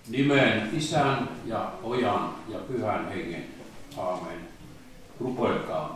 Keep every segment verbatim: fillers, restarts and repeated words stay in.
Nimeen Isän ja Pojan ja Pyhän Hengen. Aamen. Rukoilkaamme.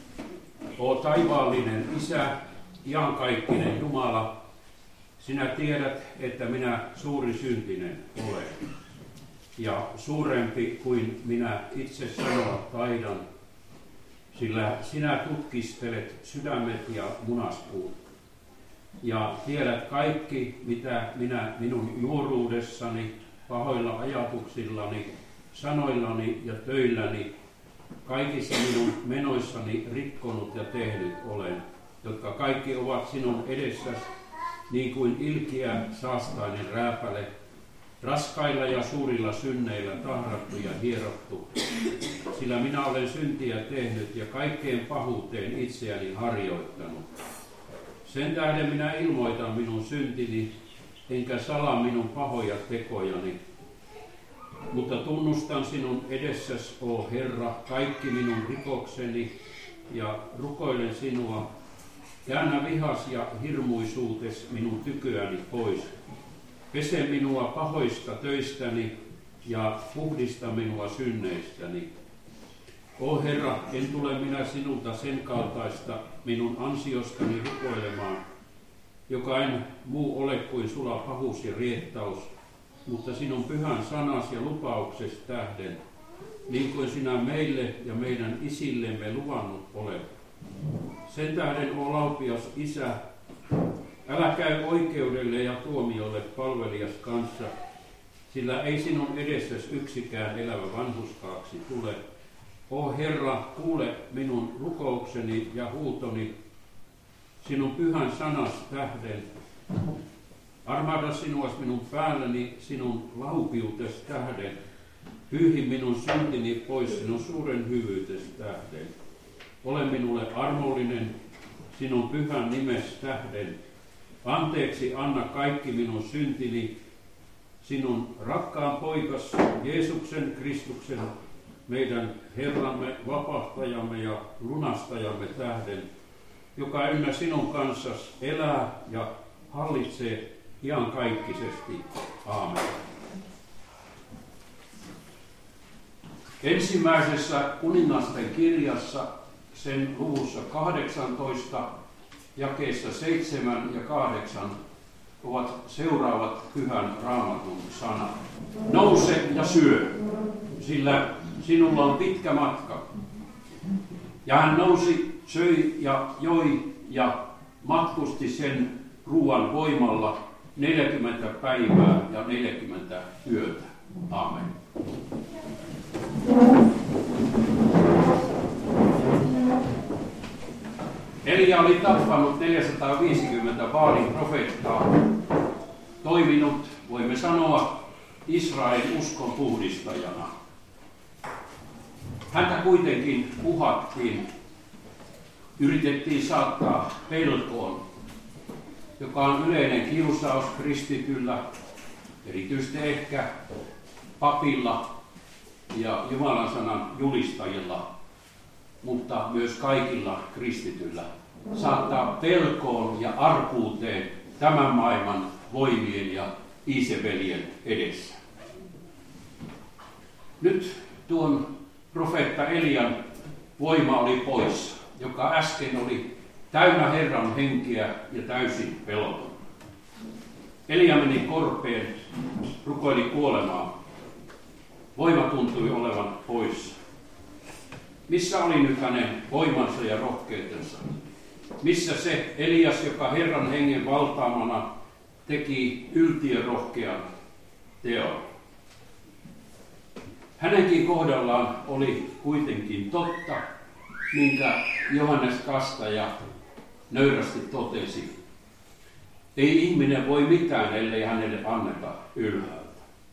O taivaallinen Isä, iankaikkinen Jumala, sinä tiedät, että minä suuri syntinen olen. Ja suurempi kuin minä itse sanoa taidan, sillä sinä tutkistelet sydämet ja munaspuut. Ja tiedät kaikki, mitä minä minun nuoruudessani, pahoilla ajatuksillani, sanoillani ja töilläni, kaikissa minun menoissani rikkonut ja tehnyt olen, jotka kaikki ovat sinun edessäsi, niin kuin ilkiä saastainen rääpäle, raskailla ja suurilla synneillä tahrattu ja hierottu, sillä minä olen syntiä tehnyt ja kaikkeen pahuuteen itseäni harjoittanut. Sen tähden minä ilmoitan minun syntini, enkä salaa minun pahoja tekojani, mutta tunnustan sinun edessäsi, o Herra, kaikki minun rikokseni ja rukoilen sinua, käännä vihas ja hirmuisuutes minun tyköäni pois. Pese minua pahoista töistäni ja puhdista minua synneistäni. O Herra, en tule minä sinulta sen kaltaista minun ansiostani rukoilemaan, joka en muu ole kuin sula pahuus ja riettaus, mutta sinun pyhän sanas ja lupauksesi tähden, niin kuin sinä meille ja meidän isillemme luvannut olet. Sen tähden, o laupias Isä, älä käy oikeudelle ja tuomiolle palvelias kanssa, sillä ei sinun edessäsi yksikään elävä vanhurskaaksi tule. O Herra, kuule minun rukoukseni ja huutoni sinun pyhän sanas tähden. Armahda sinua minun päälläni sinun laupiutes tähden. Hyyhi minun syntini pois sinun suuren hyvyytes tähden. Ole minulle armollinen sinun pyhän nimes tähden. Anteeksi anna kaikki minun syntini sinun rakkaan poikas Jeesuksen Kristuksen, meidän Herramme, vapahtajamme ja lunastajamme tähden, joka ynnä sinun kanssasi elää ja hallitsee iankaikkisesti. Aamen. Ensimmäisessä kuningasten kirjassa, sen luvussa kahdeksantoista, jakeessa seitsemän ja kahdeksan, ovat seuraavat Pyhän Raamatun sanat. Nouse ja syö, sillä sinulla on pitkä matka. Ja hän nousi, söi ja joi ja matkusti sen ruoan voimalla neljäkymmentä päivää ja neljäkymmentä yötä. Aamen. Elia oli tappanut neljäsataaviisikymmentä Baalin profeettaa, toiminut, voimme sanoa, Israelin uskon puhdistajana. Häntä kuitenkin uhattiin, yritettiin saattaa pelkoon, joka on yleinen kiusaus kristityllä, erityisesti ehkä papilla ja Jumalan sanan julistajilla, mutta myös kaikilla kristityllä, saattaa pelkoon ja arkuuteen tämän maailman voimien ja Iisebelien edessä. Nyt tuon profeetta Elian voima oli poissa, joka äsken oli täynnä Herran henkeä ja täysin peloton. Elia meni korpeen, rukoili kuolemaa. Voima tuntui olevan poissa. Missä oli nyt hänen voimansa ja rohkeutensa? Missä se Elias, joka Herran hengen valtaamana teki yltiörohkean teon? Hänenkin kohdallaan oli kuitenkin totta, minkä Johannes Kastaja nöyrästi totesi. Ei ihminen voi mitään, ellei hänelle anneta ylhäältä.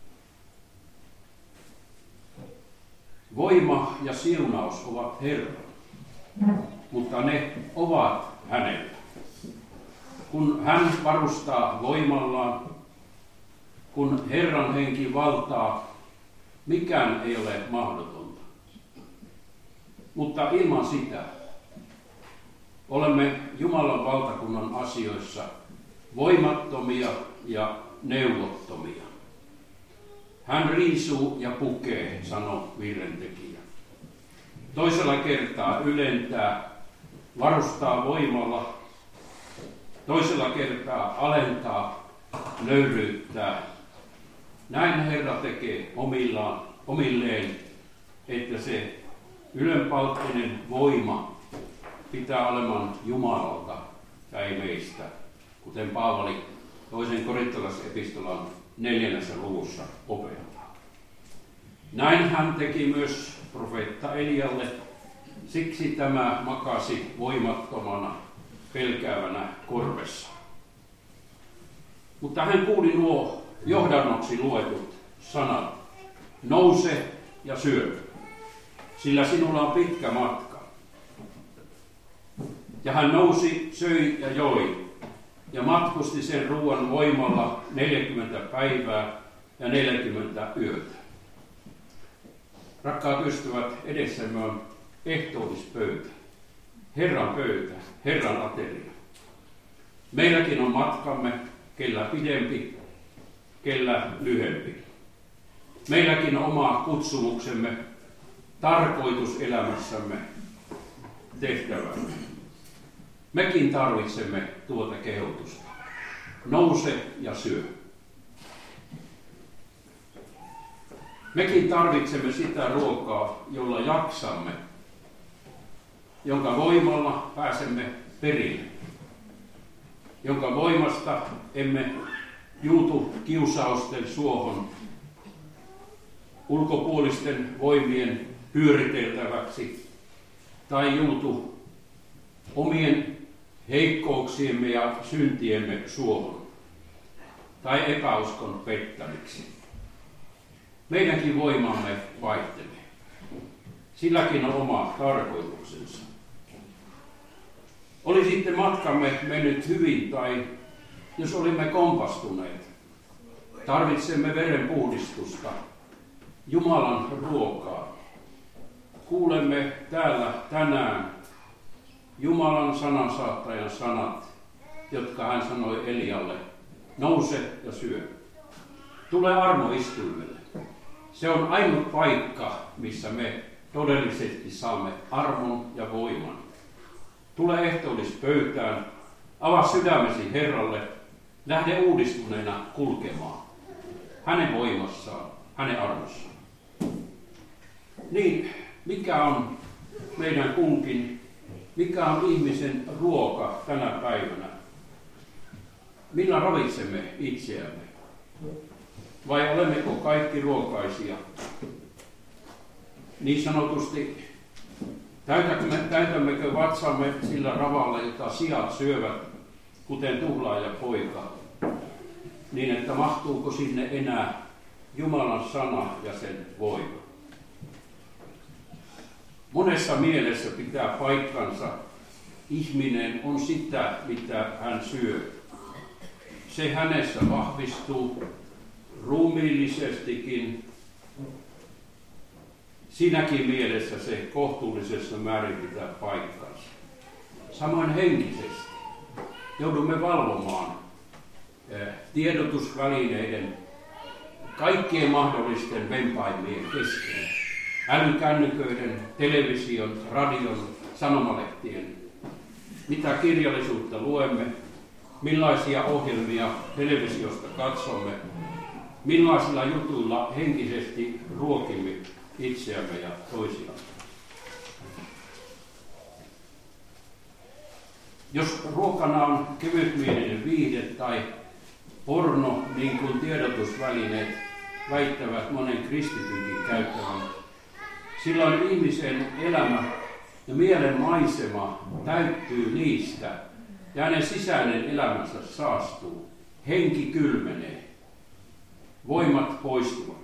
Voima ja siunaus ovat Herran, mutta ne ovat häneltä. Kun hän varustaa voimallaan, kun Herran henki valtaa, mikään ei ole mahdotonta. Mutta ilman sitä olemme Jumalan valtakunnan asioissa voimattomia ja neuvottomia. Hän riisuu ja pukee, sanoi virrentekijä. Toisella kertaa ylentää, varustaa voimalla. Toisella kertaa alentaa, nöyryyttää. Näin Herra tekee omillaan, omilleen, että se ylenpalttinen voima pitää olemaan Jumalalta ja ei meistä, kuten Paavali toisen korintolaisepistolan neljännessä luvussa opettaa. Näin hän teki myös profeetta Elialle, siksi tämä makasi voimattomana, pelkäävänä korvessa. Mutta hän kuuli nuo johdannoksi luetut sanat, nouse ja syö, sillä sinulla on pitkä matka. Ja hän nousi, söi ja joi, ja matkusti sen ruoan voimalla neljäkymmentä päivää ja neljäkymmentä yötä. Rakkaat ystävät, edessämme on ehtoollispöytä, Herran pöytä, Herran ateria. Meilläkin on matkamme, kellä pidempi, kellä lyhempi. Meilläkin on oma kutsumuksemme, tarkoitus elämässämme, tehtävämme. Mekin tarvitsemme tuota kehotusta. Nouse ja syö. Mekin tarvitsemme sitä ruokaa, jolla jaksamme, jonka voimalla pääsemme perille, jonka voimasta emme juutu kiusausten suohon, ulkopuolisten voimien pyöriteltäväksi tai juutu omien heikkouksiemme ja syntiemme suohon tai epäuskon pettämiksi. Meidänkin voimamme vaihtelee. Silläkin on oma tarkoituksensa. Oli sitten matkamme mennyt hyvin tai jos olimme kompastuneet, tarvitsemme verenpuhdistusta, Jumalan ruokaa. Kuulemme täällä tänään Jumalan sanansaattajan sanat, jotka hän sanoi Elialle, nouse ja syö. Tule armoistuimelle. Se on ainut paikka, missä me todellisesti saamme armon ja voiman. Tule ehtoollispöytään, avaa sydämesi Herralle, lähde uudistuneena kulkemaan. Hänen voimassaan, hänen armossaan. Niin, mikä on meidän kunkin, mikä on ihmisen ruoka tänä päivänä? Millä ravitsemme itseämme? Vai olemmeko kaikki ruokaisia? Niin sanotusti, täytämmekö, täytämmekö vatsamme sillä ravalla, jota siat syövät, kuten tuhlaaja poika, niin että mahtuuko sinne enää Jumalan sana ja sen voima? Monessa mielessä pitää paikkansa. Ihminen on sitä, mitä hän syö. Se hänessä vahvistuu ruumiillisestikin. Siinäkin mielessä se kohtuullisessa määrin pitää paikkansa. Samoin henkisesti joudumme valvomaan tiedotusvälineiden kaikkien mahdollisten vempaimien kesken. Älykännyköiden, television, radion, sanomalehtien. Mitä kirjallisuutta luemme, millaisia ohjelmia televisiosta katsomme, millaisilla jutuilla henkisesti ruokimme itseämme ja toisiamme. Jos ruokana on kevytmielinen viihde tai porno, niin kuin tiedotusvälineet väittävät monen kristitynkin käyttävän, silloin ihmisen elämä ja mielen maisema täyttyy niistä ja hänen sisäinen elämänsä saastuu. Henki kylmenee. Voimat poistuvat.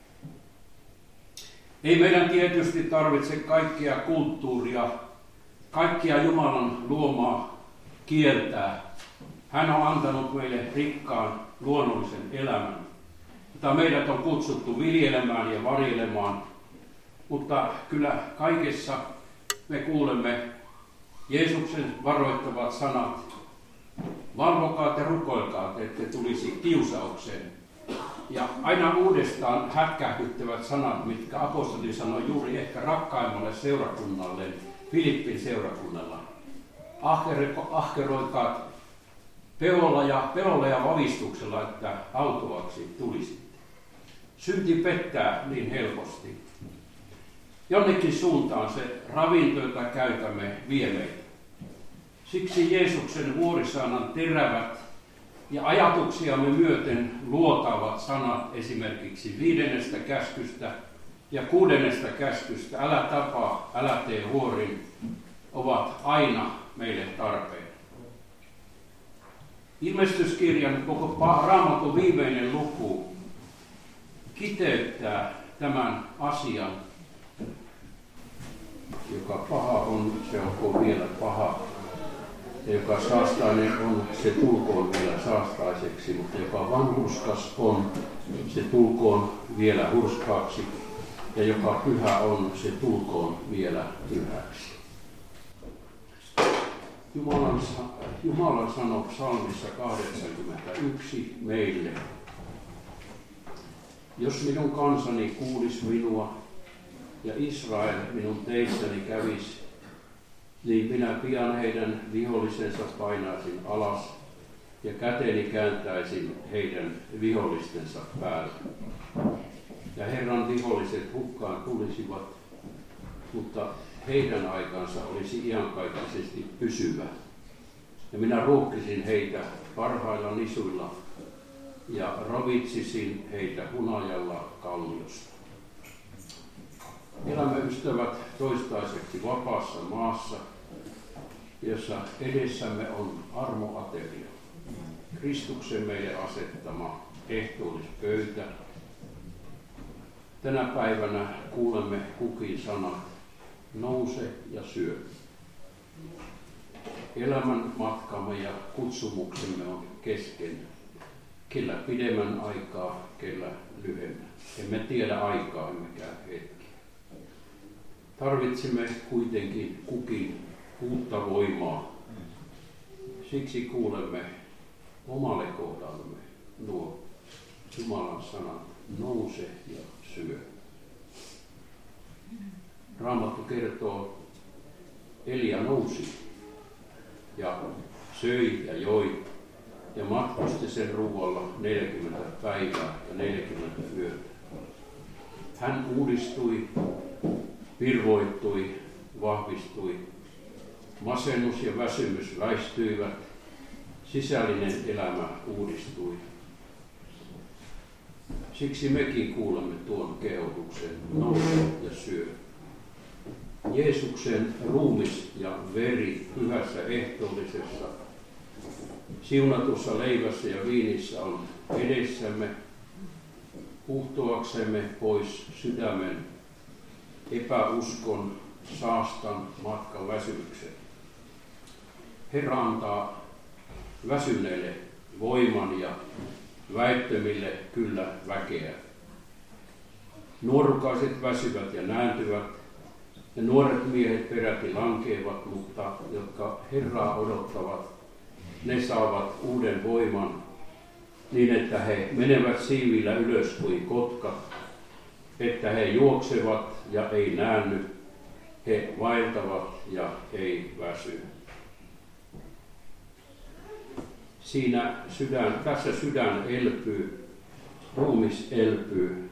Ei meidän tietysti tarvitse kaikkea kulttuuria, kaikkia Jumalan luomaa kieltää. Hän on antanut meille rikkaan luonnollisen elämän, jota meidät on kutsuttu viljelemään ja varjelemaan. Mutta kyllä kaikessa me kuulemme Jeesuksen varoittavat sanat. Valvokaa te rukoilkaa, ette tulisi kiusaukseen. Ja aina uudestaan hätkähdyttävät sanat, mitkä apostoli sanoi juuri ehkä rakkaimmalle seurakunnalle, Filippin seurakunnalla. Ahkeroikaa peolla ja, peolla ja vavistuksella, että autuaksi tulisitte. Synti pettää niin helposti. Jonnekin suuntaan se ravinto, jota käytämme, vie meitä. Siksi Jeesuksen vuorisanan terävät ja ajatuksiamme myöten luotaavat sanat esimerkiksi viidennestä käskystä ja kuudennesta käskystä, älä tapaa, älä tee huorin, ovat aina meille tarpeen. Ilmestyskirjan koko Raamatun viimeinen luku kiteyttää tämän asian, joka paha on, se onko vielä paha. Ja joka saastainen on, se tulkoon vielä saastaiseksi, mutta joka vanhurskas on, se tulkoon vielä hurskaaksi. Ja joka pyhä on, se tulkoon vielä pyhäksi. Jumalan, Jumalan sanoo psalmissa kahdeksankymmentäyksi meille. Jos minun kansani kuulisi minua ja Israel minun teissäni kävisi, niin minä pian heidän vihollisensa painaisin alas ja käteni kääntäisin heidän vihollistensa päälle. Ja Herran viholliset hukkaan tulisivat, mutta heidän aikansa olisi iankaikkisesti pysyvä. Ja minä ruokkisin heitä parhailla nisuilla ja ravitsisin heitä hunajalla kalliosta. Elämme ystävät toistaiseksi vapaassa maassa, jossa edessämme on armoateria. Kristuksen meille asettama ehtoollispöytä. Tänä päivänä kuulemme kukin sanat, nouse ja syö. Elämän matkamme ja kutsumuksemme on kesken. Kellä pidemmän aikaa, kellä lyhemmän. Emme tiedä aikaa, emmekä hetki. Tarvitsemme kuitenkin kukin uutta voimaa. Siksi kuulemme omalle kohdallamme nuo Jumalan sanat, nouse ja syö. Raamattu kertoo, Elia nousi ja söi ja joi ja matkusti sen ruualla neljäkymmentä päivää ja neljäkymmentä yötä. Hän uudistui, virvoittui, vahvistui. Masennus ja väsymys väistyivät, sisällinen elämä uudistui. Siksi mekin kuulemme tuon kehotuksen, nouse ja syö. Jeesuksen ruumis ja veri pyhässä ehtoollisessa, siunatussa leivässä ja viinissä on edessämme, puhtoaksemme pois sydämen epäuskon, saastan, matkan väsymyksen. Herra antaa väsyneille voiman ja väittömille kyllä väkeä. Nuorukaiset väsyvät ja nääntyvät, ja nuoret miehet peräti lankeavat, mutta jotka Herraa odottavat, ne saavat uuden voiman niin, että he menevät siivillä ylös kuin kotkat, että he juoksevat ja ei näänny, he vaeltavat ja ei väsy. Siinä sydän, tässä sydän elpyy, ruumis elpyy,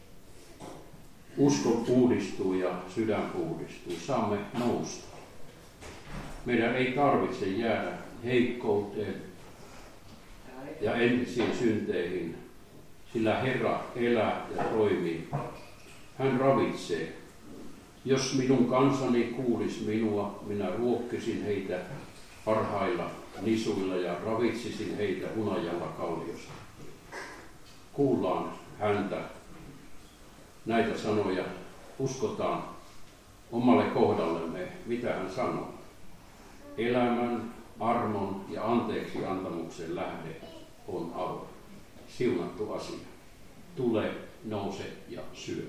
usko puhdistuu ja sydän puhdistuu. Saamme nousta. Meidän ei tarvitse jäädä heikkouteen ja entisiin synteihin, sillä Herra elää ja toimii. Hän ravitsee. Jos minun kansani kuulisi minua, minä ruokkisin heitä parhailla nisuilla ja ravitsisin heitä hunajalla kalliosta. Kuullaan häntä. Näitä sanoja uskotaan omalle kohdallemme, mitä hän sanoo. Elämän, armon ja anteeksi antamuksen lähde on avoin. Siunattu asia. Tule, nouse ja syö.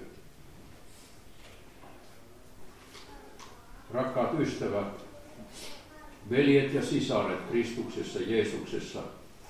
Rakkaat ystävät, veljet ja sisaret Kristuksessa Jeesuksessa,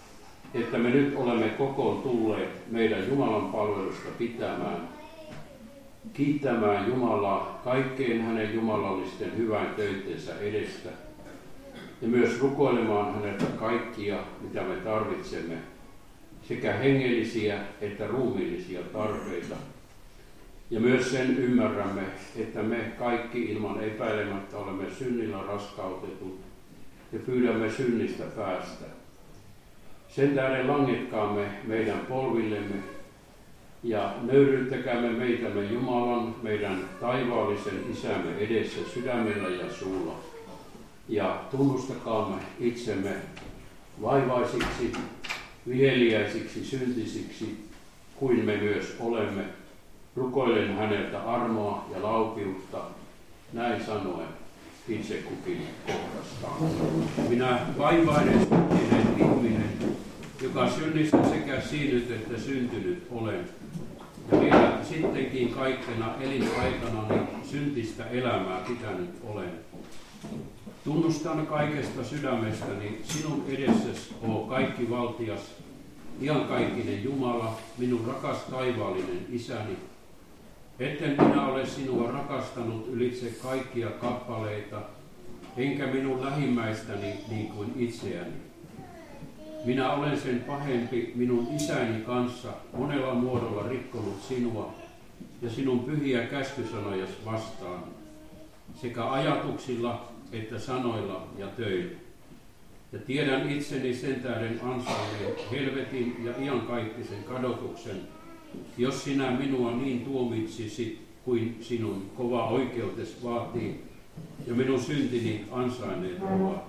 että me nyt olemme kokoon tulleet meidän Jumalan palvelusta pitämään, kiittämään Jumalaa kaikkeen hänen jumalallisten hyvän töitteensä edestä ja myös rukoilemaan häneltä kaikkia, mitä me tarvitsemme, sekä hengellisiä että ruumiillisia tarpeita. Ja myös sen ymmärrämme, että me kaikki ilman epäilemättä olemme synnillä raskautetut ja pyydämme synnistä päästä. Sen tähden langetkaamme meidän polvillemme ja nöyryyttäkäämme meitämme Jumalan, meidän taivaallisen Isämme edessä sydämellä ja suulla. Ja tunnustakaamme itsemme vaivaisiksi, viheliäisiksi, syntisiksi, kuin me myös olemme. Rukoilen häneltä armoa ja laupiutta, näin sanoen itse kukin kohdastaan. Minä vaivainen syntinen ihminen, joka synnistä sekä siinyt että syntynyt olen, ja vielä sittenkin kaikkena elinaikanani syntistä elämää pitänyt olen. Tunnustan kaikesta sydämestäni sinun edessäsi, o kaikki valtias, iankaikkinen Jumala, minun rakas taivaallinen Isäni, etten minä ole sinua rakastanut ylitse kaikkia kappaleita, enkä minun lähimmäistäni niin kuin itseäni. Minä olen sen pahempi minun isäni kanssa monella muodolla rikkonut sinua ja sinun pyhiä käskysanojasi vastaan, sekä ajatuksilla että sanoilla ja töillä. Ja tiedän itseni sen tähden ansainneen helvetin ja iankaikkisen kadotuksen, jos sinä minua niin tuomitsisit kuin sinun kova oikeutes vaatii, ja minun syntini ansainneet ovat.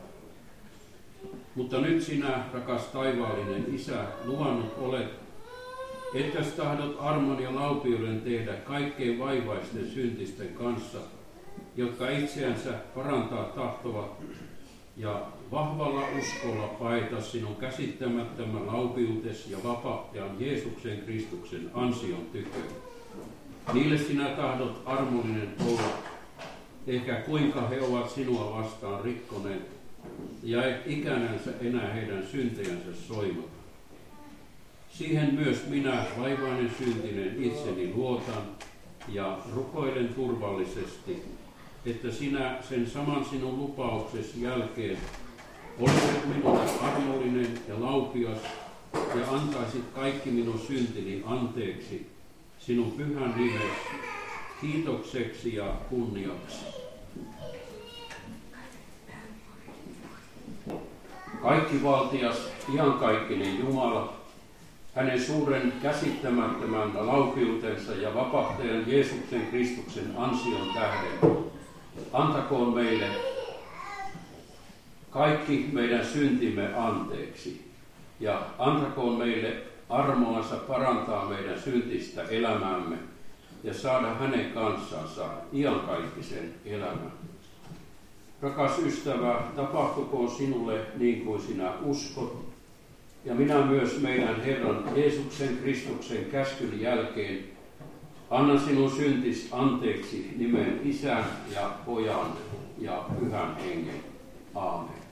Mutta nyt sinä, rakas taivaallinen Isä, luvannut olet, että tahdot armon ja laupiuden tehdä kaikkein vaivaisten syntisten kanssa, jotka itseänsä parantaa tahtovat, ja vahvalla uskolla paeta sinun käsittämättömän laupiutes ja vapahtajan Jeesuksen Kristuksen ansion tyköön. Niille sinä tahdot armollinen olla, ehkä kuinka he ovat sinua vastaan rikkoneet, ja et ikänänsä enää heidän syntejänsä soimata. Siihen myös minä, vaivainen syntinen, itseni luotan ja rukoilen turvallisesti, että sinä sen saman sinun lupauksesi jälkeen olisit minulle armollinen ja laupias ja antaisit kaikki minun syntini anteeksi sinun pyhän nimesi kiitokseksi ja kunniaksi. Kaikkivaltias, iankaikkinen Jumala, hänen suuren käsittämättömän laupiutensa ja vapahtajan Jeesuksen Kristuksen ansion tähden, antakoon meille kaikki meidän syntimme anteeksi ja antakoon meille armoansa parantaa meidän syntistä elämäämme ja saada hänen kanssansa iankaikkisen elämän. Rakas ystävä, tapahtukoon sinulle niin kuin sinä uskot, ja minä myös meidän Herran Jeesuksen Kristuksen käskyn jälkeen annan sinun syntis anteeksi nimen Isän ja Pojan ja Pyhän Hengen. Aamen.